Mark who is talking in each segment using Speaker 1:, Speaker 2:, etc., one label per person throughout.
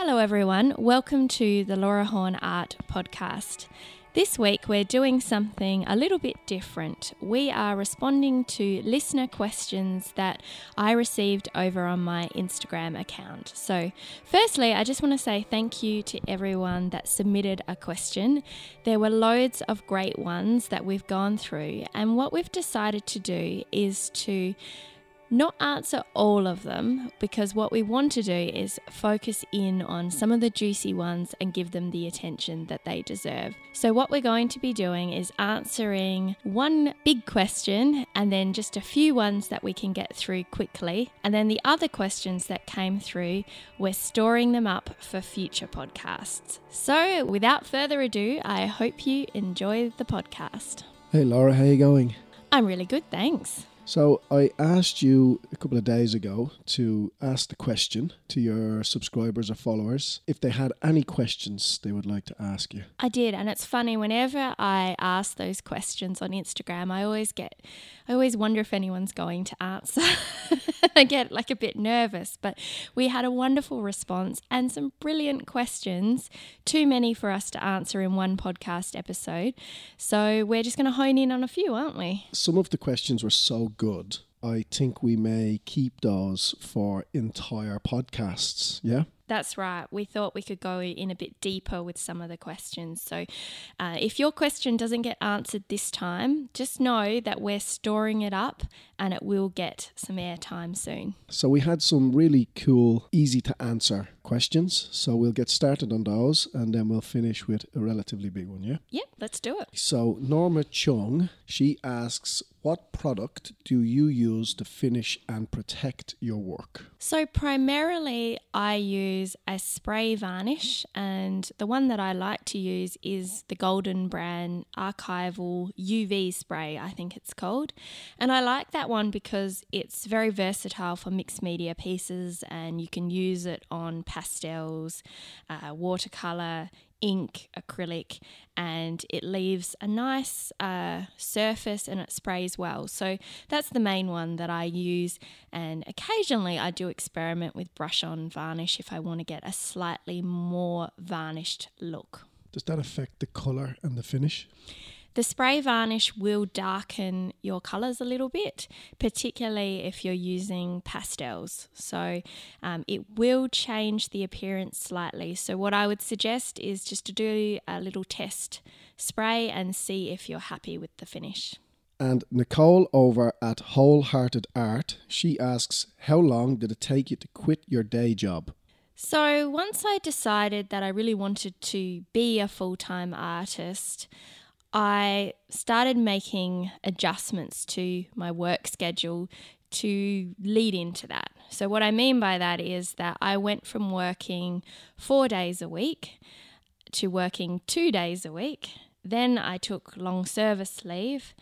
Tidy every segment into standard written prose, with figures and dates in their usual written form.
Speaker 1: Hello everyone, welcome to the Laura Horn Art Podcast. This week we're doing something a little bit different. We are responding to listener questions that I received over on my Instagram account. So firstly, I just want to say thank you to everyone that submitted a question. There were loads of great ones that we've gone through, and what we've decided to do is to not answer all of them, because what we want to do is focus in on some of the juicy ones and give them the attention that they deserve. So what we're going to be doing is answering one big question and then just a few ones that we can get through quickly. And then the other questions that came through, we're storing them up for future podcasts. So without further ado, I hope you enjoy the podcast.
Speaker 2: Hey Laura, how you going?
Speaker 1: I'm really good, thanks.
Speaker 2: So I asked you a couple of days ago to ask the question to your subscribers or followers if they had any questions they would like to ask you.
Speaker 1: I did, and it's funny, whenever I ask those questions on Instagram, I always wonder if anyone's going to answer. I get like a bit nervous, but we had a wonderful response and some brilliant questions, too many for us to answer in one podcast episode. So we're just going to hone in on a few, aren't we?
Speaker 2: Some of the questions were so good, I think we may keep those for entire podcasts, yeah?
Speaker 1: That's right. We thought we could go in a bit deeper with some of the questions. So if your question doesn't get answered this time, just know that we're storing it up and it will get some airtime soon.
Speaker 2: So we had some really cool, easy to answer questions. So we'll get started on those and then we'll finish with a relatively big one, yeah?
Speaker 1: Yeah, let's do it.
Speaker 2: So Norma Chung, she asks, what product do you use to finish and protect your work?
Speaker 1: So primarily I use a spray varnish, and the one that I like to use is the Golden Brand Archival UV spray, I think it's called. And I like that one because it's very versatile for mixed media pieces, and you can use it on pastels, watercolour, ink, acrylic, and it leaves a nice surface and it sprays well. So that's the main one that I use, and occasionally I do experiment with brush on varnish if I want to get a slightly more varnished look.
Speaker 2: Does that affect the colour and the finish?
Speaker 1: The spray varnish will darken your colours a little bit, particularly if you're using pastels. So it will change the appearance slightly. So what I would suggest is just to do a little test spray and see if you're happy with the finish.
Speaker 2: And Nicole over at Wholehearted Art, she asks, how long did it take you to quit your day job?
Speaker 1: So once I decided that I really wanted to be a full-time artist, I started making adjustments to my work schedule to lead into that. So what I mean by that is that I went from working 4 days a week to working 2 days a week. Then I took long service leave,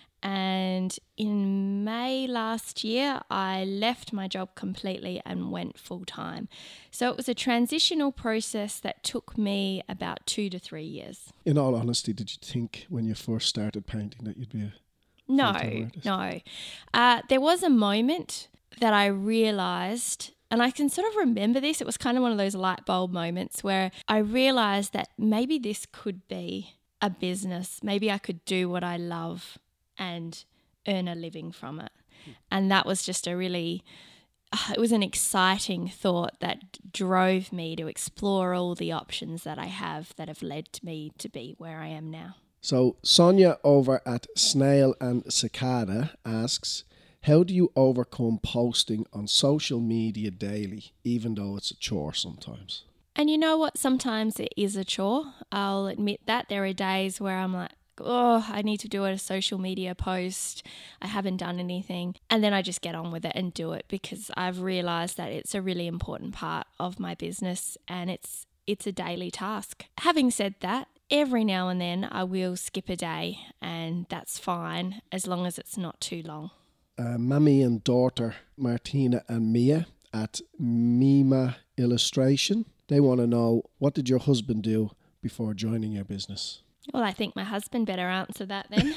Speaker 1: and in May last year, I left my job completely and went full-time. So it was a transitional process that took me about 2 to 3 years.
Speaker 2: In all honesty, did you think when you first started painting that you'd be a full-time artist?
Speaker 1: No. There was a moment that I realised, and I can sort of remember this, it was kind of one of those light bulb moments where I realised that maybe this could be a business. Maybe I could do what I love and earn a living from it. And that was just it was an exciting thought that drove me to explore all the options that I have that have led me to be where I am now.
Speaker 2: So Sonia over at Snail and Cicada asks, how do you overcome posting on social media daily, even though it's a chore sometimes?
Speaker 1: And you know what? Sometimes it is a chore. I'll admit that. There are days where I'm like, oh, I need to do a social media post. I haven't done anything. And then I just get on with it and do it because I've realised that it's a really important part of my business and it's a daily task. Having said that, every now and then I will skip a day and that's fine as long as it's not too long.
Speaker 2: Mummy and daughter Martina and Mia at Mima Illustration, they want to know, what did your husband do before joining your business?
Speaker 1: Well, I think my husband better answer that then.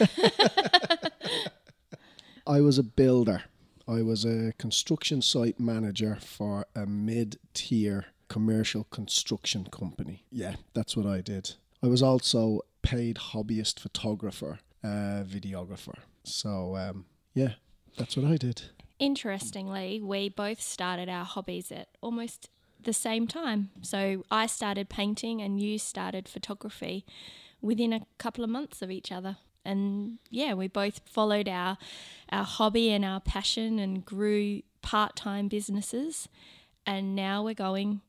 Speaker 2: I was a builder. I was a construction site manager for a mid-tier commercial construction company. Yeah, that's what I did. I was also paid hobbyist photographer, videographer. So, yeah, that's what I did.
Speaker 1: Interestingly, we both started our hobbies at almost the same time. So I started painting and you started photography within a couple of months of each other. And yeah, we both followed our hobby and our passion and grew part-time businesses. And now we're going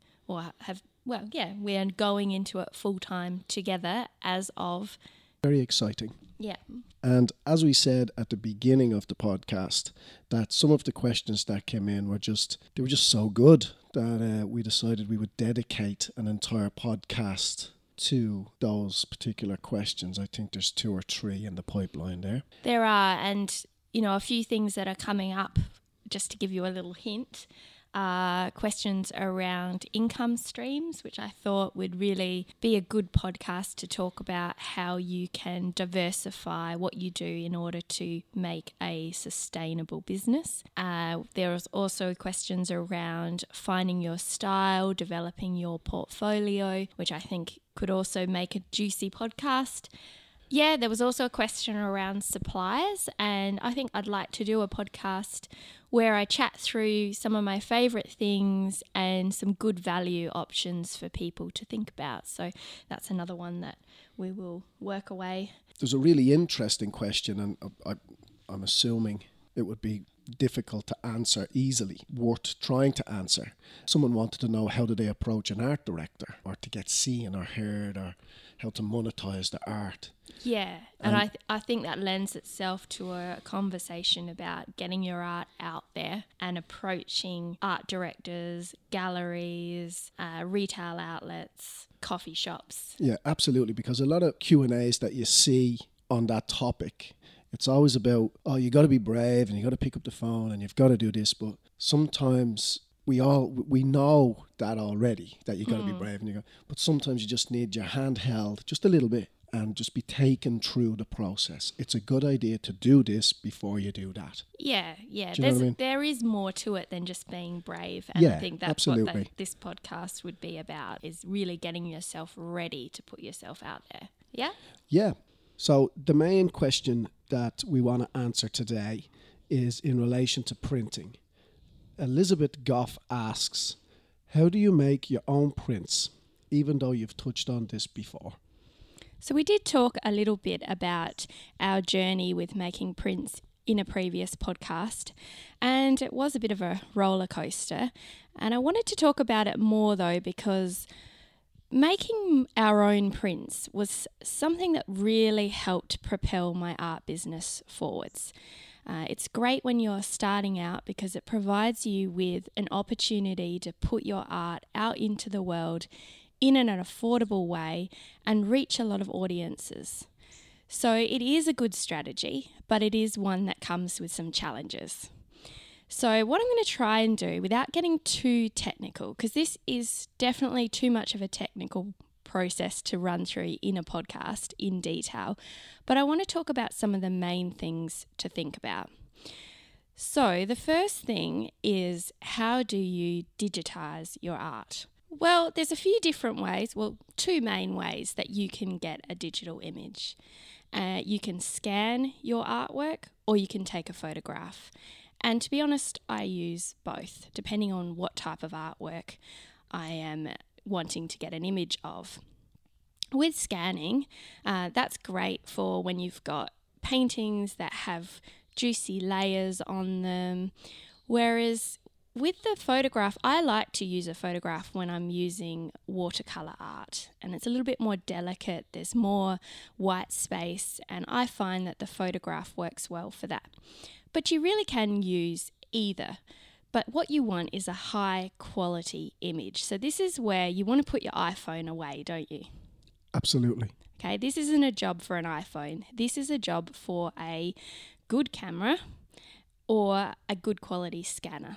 Speaker 1: into it full-time together as of...
Speaker 2: Very exciting.
Speaker 1: Yeah.
Speaker 2: And as we said at the beginning of the podcast, that some of the questions that came in were just so good that we decided we would dedicate an entire podcast to those particular questions. I think there's 2 or 3 in the pipeline there.
Speaker 1: There are, and a few things that are coming up, just to give you a little hint. Questions around income streams, which I thought would really be a good podcast to talk about how you can diversify what you do in order to make a sustainable business. There was also questions around finding your style, developing your portfolio, which I think could also make a juicy podcast. Yeah, there was also a question around suppliers, and I think I'd like to do a podcast where I chat through some of my favourite things and some good value options for people to think about. So that's another one that we will work away.
Speaker 2: There's a really interesting question, and I'm assuming it would be difficult to answer easily, worth trying to answer. Someone wanted to know, how do they approach an art director, or to get seen or heard, or how to monetize the art?
Speaker 1: Yeah, and I think that lends itself to a conversation about getting your art out there and approaching art directors, galleries, retail outlets, coffee shops.
Speaker 2: Yeah, absolutely, because a lot of Q&As that you see on that topic, it's always about, you got to be brave and you got to pick up the phone and you've got to do this, but sometimes we know that already, that you got to be brave, but sometimes you just need your hand held just a little bit and just be taken through the process. It's a good idea to do this before you do that.
Speaker 1: Yeah.
Speaker 2: Do you know what I mean?
Speaker 1: There is more to it than just being brave. And I think that's
Speaker 2: absolutely.
Speaker 1: what this podcast would be about, is really getting yourself ready to put yourself out there. Yeah?
Speaker 2: Yeah. So the main question that we want to answer today is in relation to printing. Elizabeth Goff asks, how do you make your own prints, even though you've touched on this before?
Speaker 1: So we did talk a little bit about our journey with making prints in a previous podcast, and it was a bit of a roller coaster. And I wanted to talk about it more though, because making our own prints was something that really helped propel my art business forwards. It's great when you're starting out because it provides you with an opportunity to put your art out into the world in an affordable way and reach a lot of audiences. So it is a good strategy, but it is one that comes with some challenges. So what I'm going to try and do, without getting too technical, because this is definitely too much of a technical process to run through in a podcast in detail, but I want to talk about some of the main things to think about. So the first thing is, how do you digitize your art? Well, there's a few different ways, two main ways that you can get a digital image. You can scan your artwork or you can take a photograph. And to be honest, I use both, depending on what type of artwork I am wanting to get an image of. With scanning, that's great for when you've got paintings that have juicy layers on them, whereas with the photograph, I like to use a photograph when I'm using watercolour art, and it's a little bit more delicate, there's more white space, and I find that the photograph works well for that. But you really can use either. But what you want is a high quality image. So this is where you want to put your iPhone away, don't you?
Speaker 2: Absolutely.
Speaker 1: Okay, this isn't a job for an iPhone. This is a job for a good camera or a good quality scanner.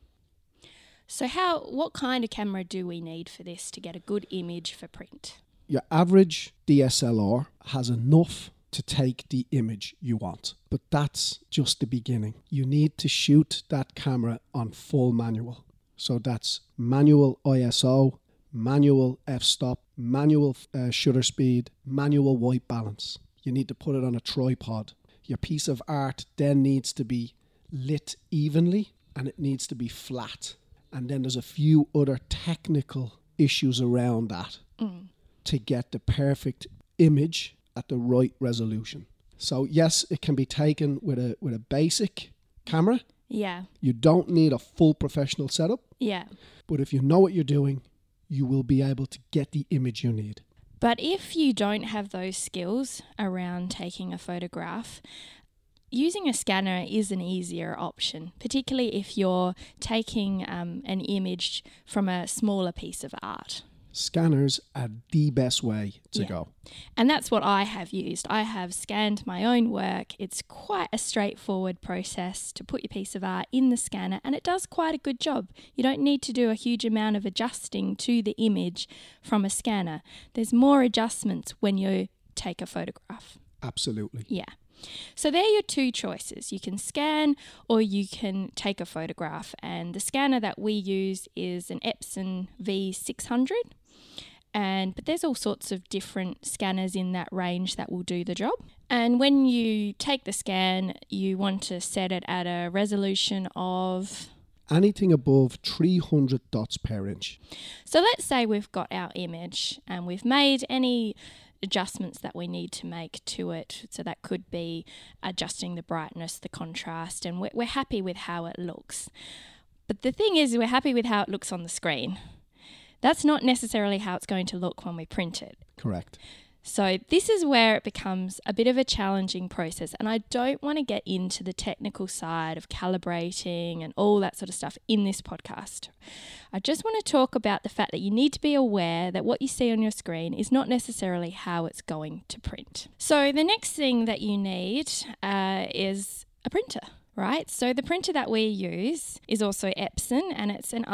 Speaker 1: So what kind of camera do we need for this to get a good image for print?
Speaker 2: Your average DSLR has enough to take the image you want, but that's just the beginning. You need to shoot that camera on full manual. So that's manual ISO, manual f-stop, manual shutter speed, manual white balance. You need to put it on a tripod. Your piece of art then needs to be lit evenly and it needs to be flat. And then there's a few other technical issues around that to get the perfect image at the right resolution. So yes, it can be taken with a basic camera.
Speaker 1: Yeah.
Speaker 2: You don't need a full professional setup.
Speaker 1: Yeah.
Speaker 2: But if you know what you're doing, you will be able to get the image you need.
Speaker 1: But if you don't have those skills around taking a photograph, using a scanner is an easier option, particularly if you're taking an image from a smaller piece of art.
Speaker 2: Scanners are the best way to go.
Speaker 1: And that's what I have used. I have scanned my own work. It's quite a straightforward process to put your piece of art in the scanner, and it does quite a good job. You don't need to do a huge amount of adjusting to the image from a scanner. There's more adjustments when you take a photograph.
Speaker 2: Absolutely.
Speaker 1: Yeah. So they're your two choices. You can scan or you can take a photograph. And the scanner that we use is an Epson V600. But there's all sorts of different scanners in that range that will do the job. And when you take the scan, you want to set it at a resolution of
Speaker 2: anything above 300 dots per inch.
Speaker 1: So let's say we've got our image and we've made any adjustments that we need to make to it. So that could be adjusting the brightness, the contrast, and we're happy with how it looks. But the thing is, we're happy with how it looks on the screen. That's not necessarily how it's going to look when we print it.
Speaker 2: Correct.
Speaker 1: So this is where it becomes a bit of a challenging process, and I don't want to get into the technical side of calibrating and all that sort of stuff in this podcast. I just want to talk about the fact that you need to be aware that what you see on your screen is not necessarily how it's going to print. So the next thing that you need is a printer. Right, so the printer that we use is also Epson, and it's an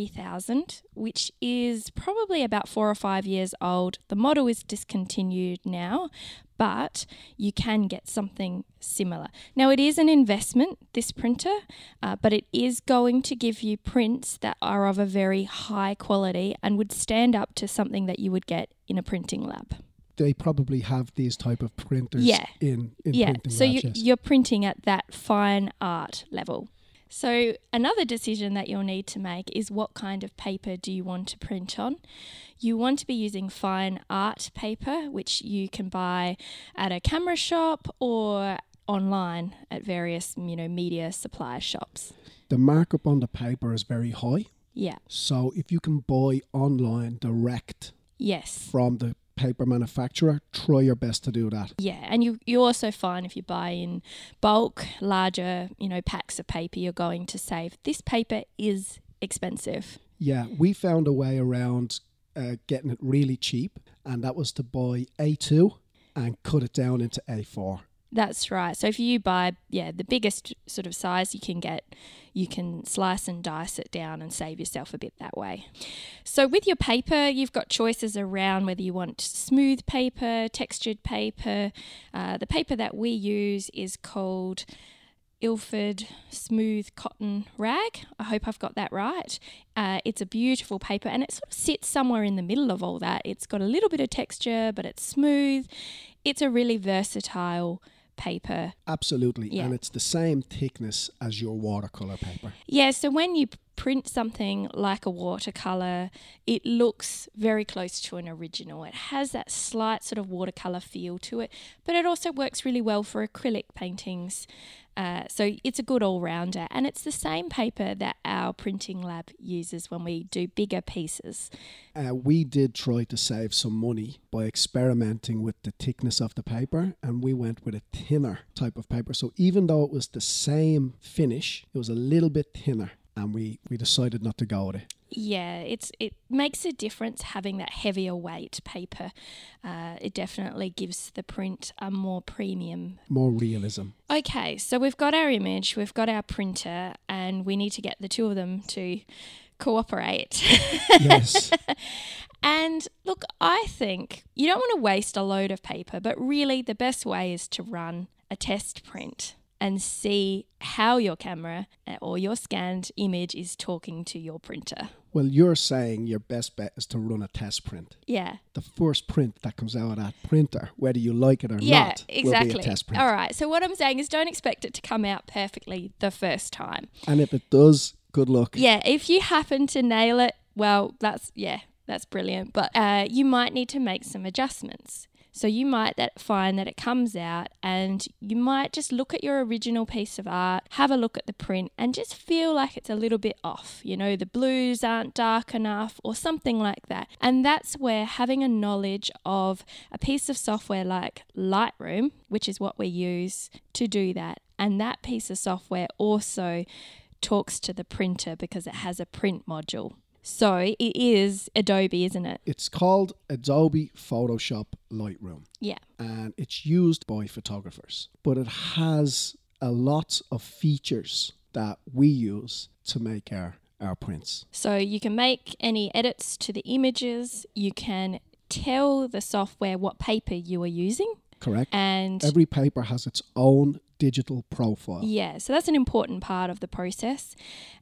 Speaker 1: R3000, which is probably about 4 or 5 years old. The model is discontinued now, but you can get something similar. Now, it is an investment, this printer, but it is going to give you prints that are of a very high quality and would stand up to something that you would get in a printing lab.
Speaker 2: They probably have these type of printers in printing labs.
Speaker 1: So you're printing at that fine art level. So another decision that you'll need to make is what kind of paper do you want to print on. You want to be using fine art paper, which you can buy at a camera shop or online at various, media supply shops.
Speaker 2: The markup on the paper is very high.
Speaker 1: Yeah.
Speaker 2: So if you can buy online direct from the paper manufacturer, try your best to do that.
Speaker 1: Yeah, and you also find if you buy in bulk, larger, packs of paper, you're going to save. This paper is expensive.
Speaker 2: Yeah, we found a way around getting it really cheap, and that was to buy A2 and cut it down into A4.
Speaker 1: That's right. So if you buy, the biggest sort of size you can get, you can slice and dice it down and save yourself a bit that way. So with your paper, you've got choices around whether you want smooth paper, textured paper. The paper that we use is called Ilford Smooth Cotton Rag. I hope I've got that right. It's a beautiful paper, and it sort of sits somewhere in the middle of all that. It's got a little bit of texture, but it's smooth. It's a really versatile paper.
Speaker 2: Absolutely. Yeah. And it's the same thickness as your watercolor paper.
Speaker 1: Yeah, so when you print something like a watercolor, it looks very close to an original. It has that slight sort of watercolor feel to it, but it also works really well for acrylic paintings. So it's a good all-rounder, and it's the same paper that our printing lab uses when we do bigger pieces.
Speaker 2: We did try to save some money by experimenting with the thickness of the paper, and we went with a thinner type of paper. So even though it was the same finish, it was a little bit thinner, and we decided not to go with it.
Speaker 1: Yeah, it makes a difference having that heavier weight paper. It definitely gives the print a more premium.
Speaker 2: More realism.
Speaker 1: Okay, so we've got our image, we've got our printer, and we need to get the two of them to cooperate.
Speaker 2: Yes.
Speaker 1: And look, I think you don't want to waste a load of paper, but really the best way is to run a test print and see how your camera or your scanned image is talking to your printer.
Speaker 2: Well, you're saying your best bet is to run a test print.
Speaker 1: Yeah.
Speaker 2: The first print that comes out of that printer, whether you like it or
Speaker 1: Yeah,
Speaker 2: not,
Speaker 1: exactly.
Speaker 2: will be a test print.
Speaker 1: All right. So what I'm saying is don't expect it to come out perfectly the first time.
Speaker 2: And if it does, good luck.
Speaker 1: Yeah. If you happen to nail it, well, that's brilliant. But you might need to make some adjustments. So you might find that it comes out and you might just look at your original piece of art, have a look at the print and just feel like it's a little bit off. You know, the blues aren't dark enough or something like that. And that's where having a knowledge of a piece of software like Lightroom, which is what we use to do that, and that piece of software also talks to the printer because it has a print module. So it is Adobe, isn't it?
Speaker 2: It's called Adobe Photoshop Lightroom.
Speaker 1: Yeah.
Speaker 2: And it's used by photographers. But it has a lot of features that we use to make our prints.
Speaker 1: So you can make any edits to the images. You can tell the software what paper you are using.
Speaker 2: Correct.
Speaker 1: And
Speaker 2: every paper has its own digital profile.
Speaker 1: Yeah, so that's an important part of the process.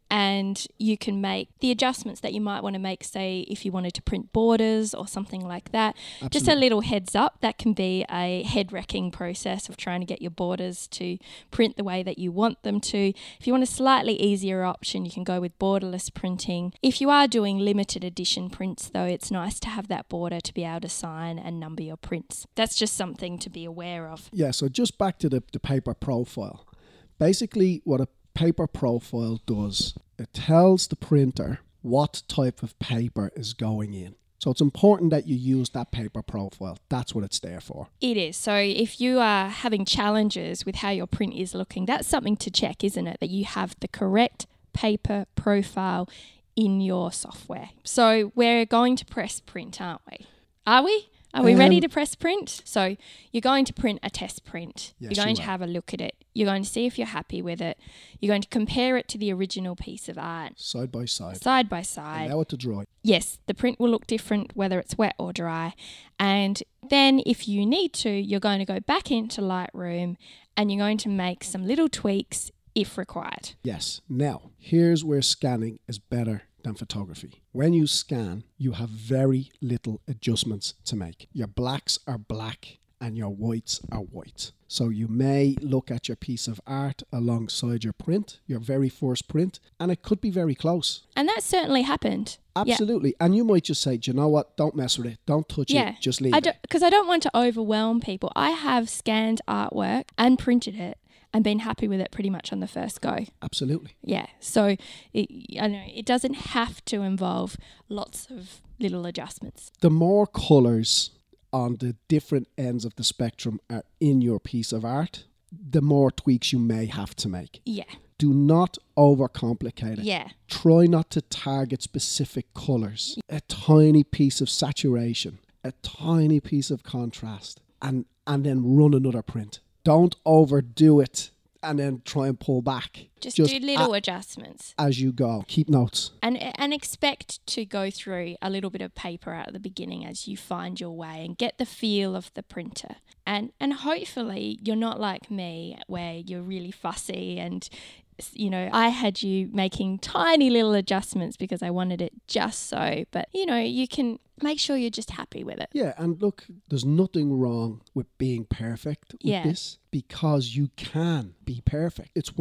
Speaker 1: And you can make the adjustments that you might want to make, say, if you wanted to print borders or something like that.
Speaker 2: Absolutely.
Speaker 1: Just a little heads up, that can be a head-wrecking process of trying to get your borders to print the way that you want them to. If you want a slightly easier option, you can go with borderless printing. If you are doing limited edition prints, though, it's nice to have that border to be able to sign and number your prints. That's just something to be aware of.
Speaker 2: Yeah, so just back to the paper profile. Basically, what a paper profile does, it tells the printer what type of paper is going in. So it's important that you use that paper profile. That's what it's there for.
Speaker 1: It is. So if you are having challenges with how your print is looking, that's something to check, isn't it? That you have the correct paper profile in your software. So we're going to press print, aren't we? Are we? Are we ready to press print? So you're going to print a test print.
Speaker 2: Yes,
Speaker 1: you're going to have a look at it. You're going to see if you're happy with it. You're going to compare it to the original piece of art.
Speaker 2: Side by side.
Speaker 1: Side by side.
Speaker 2: Allow it to dry.
Speaker 1: Yes, the print will look different whether it's wet or dry. And then if you need to, you're going to go back into Lightroom and you're going to make some little tweaks if required.
Speaker 2: Yes. Now, here's where scanning is better than photography. When you scan, you have very little adjustments to make. Your blacks are black and your whites are white. So you may look at your piece of art alongside your print, your very first print, and it could be very close.
Speaker 1: And that certainly happened.
Speaker 2: Absolutely. Yeah. And you might just say, do you know what? Don't mess with it. Don't touch it. Just leave it.
Speaker 1: Because I don't want to overwhelm people. I have scanned artwork and printed it and been happy with it pretty much on the first go.
Speaker 2: Absolutely.
Speaker 1: Yeah. So I know it doesn't have to involve lots of little adjustments.
Speaker 2: The more colours on the different ends of the spectrum are in your piece of art, the more tweaks you may have to make.
Speaker 1: Yeah.
Speaker 2: Do not overcomplicate it.
Speaker 1: Yeah.
Speaker 2: Try not to target specific colours. A tiny piece of saturation, a tiny piece of contrast, and then run another print. Don't overdo it and then try and pull back.
Speaker 1: Just do little adjustments.
Speaker 2: As you go. Keep notes.
Speaker 1: And expect to go through a little bit of paper at the beginning as you find your way and get the feel of the printer. And hopefully you're not like me where you're really fussy and, you know, I had you making tiny little adjustments because I wanted it just so. But, you know, you can make sure you're just happy with it.
Speaker 2: Yeah, and look, there's nothing wrong with being perfect with this because you can be perfect. It's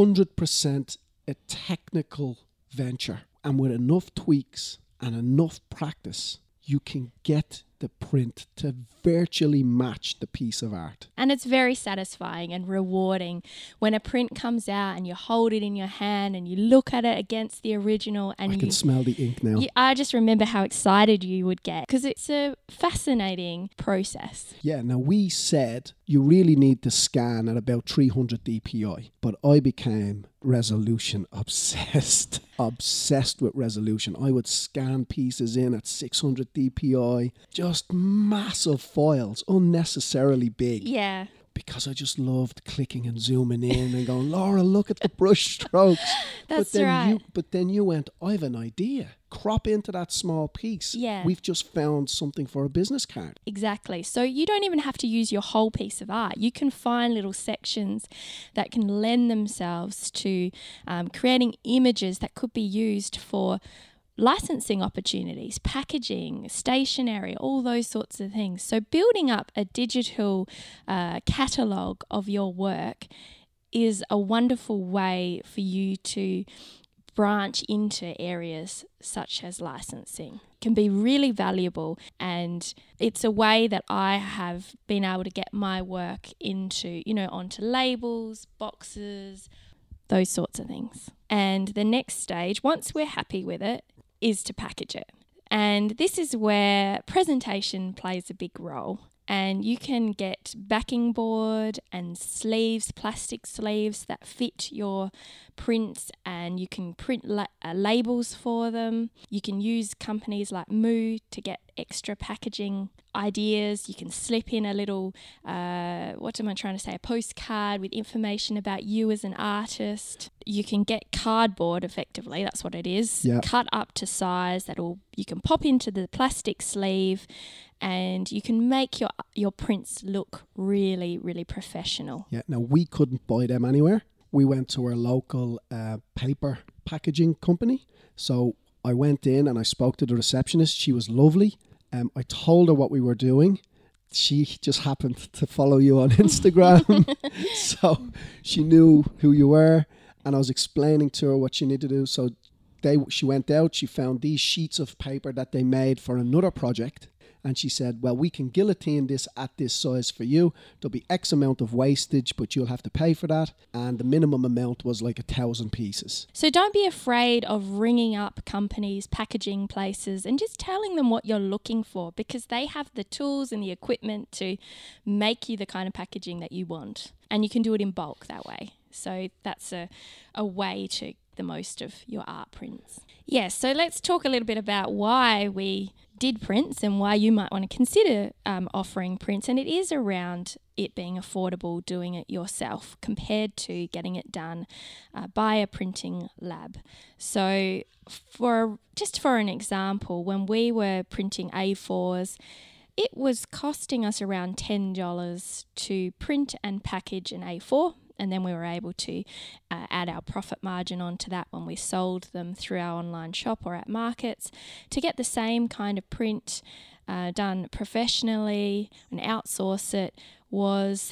Speaker 2: 100% a technical venture. And with enough tweaks and enough practice, you can get the print to virtually match the piece of art.
Speaker 1: And it's very satisfying and rewarding when a print comes out and you hold it in your hand and you look at it against the original and
Speaker 2: I can smell the ink now.
Speaker 1: I just remember how excited you would get because it's a fascinating process.
Speaker 2: Yeah, now we said you really need to scan at about 300 dpi, but I became resolution obsessed. Obsessed with resolution. I would scan pieces in at 600 dpi, just massive files, unnecessarily big.
Speaker 1: Yeah.
Speaker 2: because I just loved clicking and zooming in and going, Laura, look at the brush strokes.
Speaker 1: That's
Speaker 2: but then
Speaker 1: right.
Speaker 2: But then you went, I have an idea. Crop into that small piece.
Speaker 1: Yeah.
Speaker 2: We've just found something for a business card.
Speaker 1: Exactly. So you don't even have to use your whole piece of art. You can find little sections that can lend themselves to creating images that could be used for licensing opportunities, packaging, stationery, all those sorts of things. So building up a digital catalogue of your work is a wonderful way for you to branch into areas such as licensing. Can be really valuable, and it's a way that I have been able to get my work into, onto labels, boxes, those sorts of things. And the next stage, once we're happy with it, is to package it. And this is where presentation plays a big role. And you can get backing board and sleeves, plastic sleeves that fit your prints, and you can print labels for them. You can use companies like Moo to get extra packaging ideas. You can slip in a little, a postcard with information about you as an artist. You can get cardboard, effectively, that's what it is, cut up to size you can pop into the plastic sleeve, and you can make your prints look really, really professional.
Speaker 2: Yeah, now we couldn't buy them anywhere. We went to our local paper packaging company. So I went in and I spoke to the receptionist. She was lovely. I told her what we were doing. She just happened to follow you on Instagram. So she knew who you were, and I was explaining to her what she needed to do. So she went out, she found these sheets of paper that they made for another project. And she said, well, we can guillotine this at this size for you. There'll be X amount of wastage, but you'll have to pay for that. And the minimum amount was like 1,000 pieces.
Speaker 1: So don't be afraid of ringing up companies, packaging places, and just telling them what you're looking for, because they have the tools and the equipment to make you the kind of packaging that you want. And you can do it in bulk that way. So that's a way to the most of your art prints. Yes, so let's talk a little bit about why we did prints and why you might want to consider offering prints. And it is around it being affordable doing it yourself compared to getting it done by a printing lab. So for an example, when we were printing A4s, it was costing us around $10 to print and package an A4. And then we were able to add our profit margin onto that when we sold them through our online shop or at markets. To get the same kind of print done professionally and outsource it was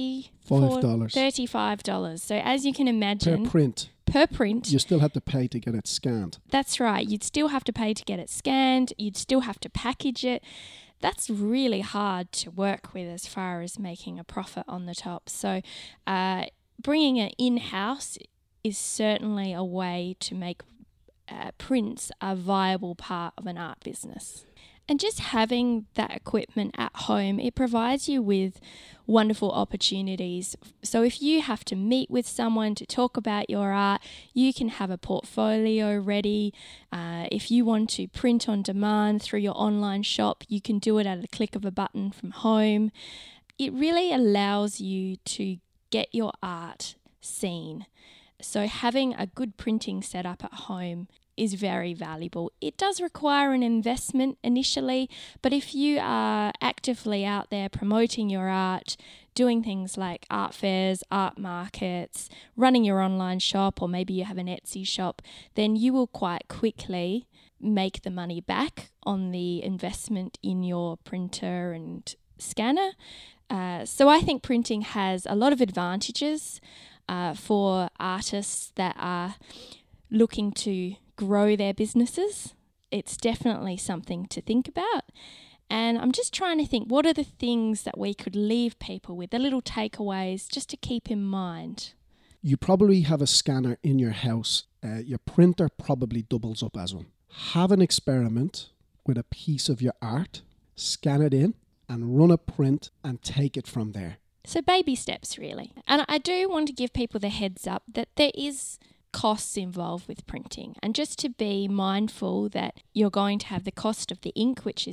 Speaker 1: $35. So as you can imagine...
Speaker 2: Per print.
Speaker 1: You
Speaker 2: still had to pay to get it scanned.
Speaker 1: That's right. You'd still have to pay to get it scanned. You'd still have to package it. That's really hard to work with as far as making a profit on the top. So bringing it in-house is certainly a way to make prints a viable part of an art business. And just having that equipment at home, it provides you with wonderful opportunities. So if you have to meet with someone to talk about your art, you can have a portfolio ready. If you want to print on demand through your online shop, you can do it at a click of a button from home. It really allows you to get your art seen. So having a good printing setup at home is very valuable. It does require an investment initially, but if you are actively out there promoting your art, doing things like art fairs, art markets, running your online shop, or maybe you have an Etsy shop, then you will quite quickly make the money back on the investment in your printer and scanner. So I think printing has a lot of advantages for artists that are looking to grow their businesses. It's definitely something to think about. And I'm just trying to think, what are the things that we could leave people with, the little takeaways just to keep in mind?
Speaker 2: You probably have a scanner in your house. Your printer probably doubles up as one. Have an experiment with a piece of your art, scan it in and run a print and take it from there.
Speaker 1: So baby steps, really. And I do want to give people the heads up that there is costs involved with printing, and just to be mindful that you're going to have the cost of the ink, which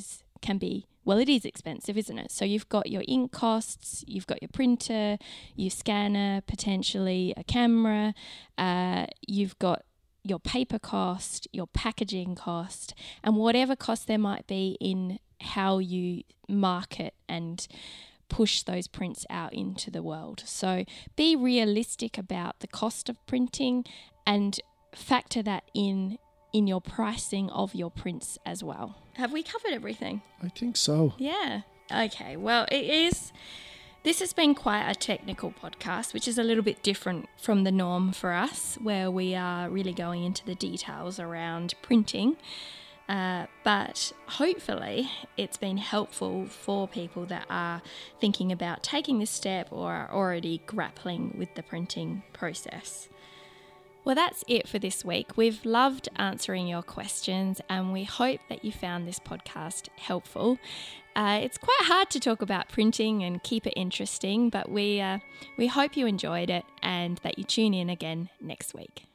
Speaker 1: can be, well, it is expensive, isn't it? So you've got your ink costs, you've got your printer, your scanner, potentially a camera, you've got your paper cost, your packaging cost, and whatever cost there might be in how you market and push those prints out into the world. So be realistic about the cost of printing and factor that in your pricing of your prints as well. Have we covered everything?
Speaker 2: I think so.
Speaker 1: Yeah. Okay. Well, this has been quite a technical podcast, which is a little bit different from the norm for us, where we are really going into the details around printing. But hopefully it's been helpful for people that are thinking about taking this step or are already grappling with the printing process. Well, that's it for this week. We've loved answering your questions and we hope that you found this podcast helpful. It's quite hard to talk about printing and keep it interesting, but we hope you enjoyed it and that you tune in again next week.